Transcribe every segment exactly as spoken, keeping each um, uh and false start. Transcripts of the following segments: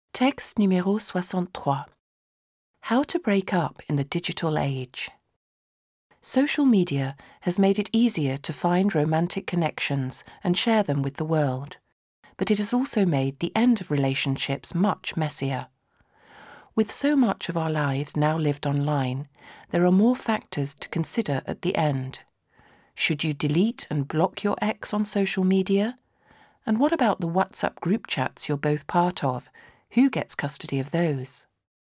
Texte numéro soixante-trois. How to break up in the digital age. Social media has made it easier to find romantic connections and share them with the world, but it has also made the end of relationships much messier. With so much of our lives now lived online, there are more factors to consider at the end. Should you delete and block your ex on social media? And what about the WhatsApp group chats you're both part of? Who gets custody of those?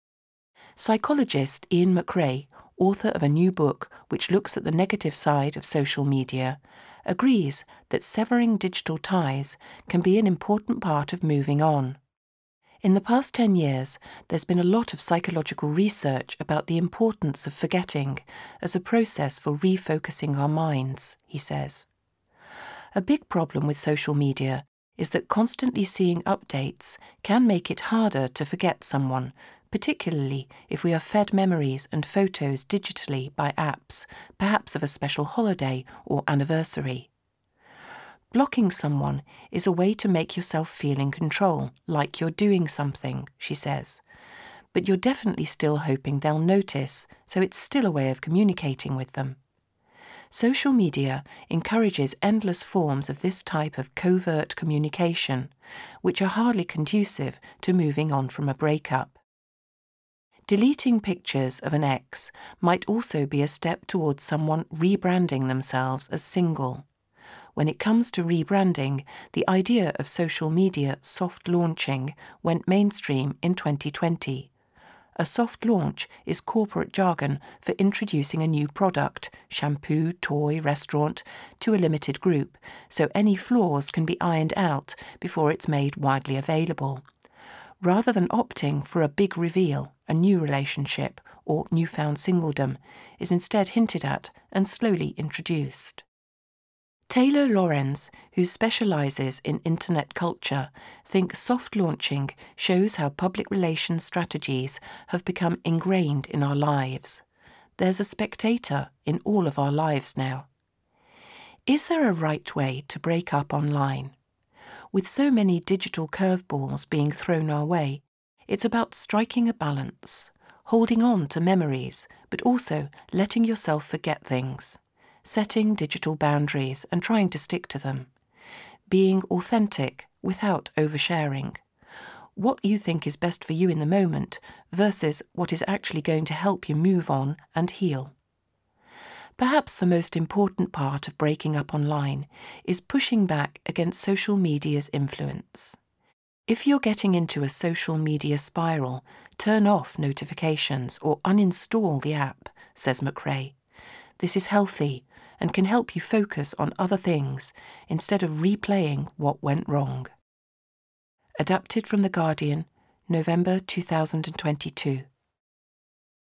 Psychologist Ian McRae, author of a new book which looks at the negative side of social media, agrees that severing digital ties can be an important part of moving on. In the past ten years, there's been a lot of psychological research about the importance of forgetting as a process for refocusing our minds, he says. A big problem with social media is that constantly seeing updates can make it harder to forget someone, particularly if we are fed memories and photos digitally by apps, perhaps of a special holiday or anniversary. Blocking someone is a way to make yourself feel in control, like you're doing something, she says. But you're definitely still hoping they'll notice, so it's still a way of communicating with them. Social media encourages endless forms of this type of covert communication, which are hardly conducive to moving on from a breakup. Deleting pictures of an ex might also be a step towards someone rebranding themselves as single. When it comes to rebranding, the idea of social media soft launching went mainstream in twenty twenty. A soft launch is corporate jargon for introducing a new product, shampoo, toy, restaurant, to a limited group, so any flaws can be ironed out before it's made widely available. Rather than opting for a big reveal, a new relationship or newfound singledom is instead hinted at and slowly introduced. Taylor Lorenz, who specialises in internet culture, thinks soft launching shows how public relations strategies have become ingrained in our lives. There's a spectator in all of our lives now. Is there a right way to break up online? With so many digital curveballs being thrown our way, it's about striking a balance, holding on to memories, but also letting yourself forget things. Setting digital boundaries and trying to stick to them. Being authentic without oversharing. What you think is best for you in the moment versus what is actually going to help you move on and heal. Perhaps the most important part of breaking up online is pushing back against social media's influence. If you're getting into a social media spiral, turn off notifications or uninstall the app, says McRae. This is healthy and can help you focus on other things instead of replaying what went wrong. Adapted from The Guardian, November two thousand twenty-two.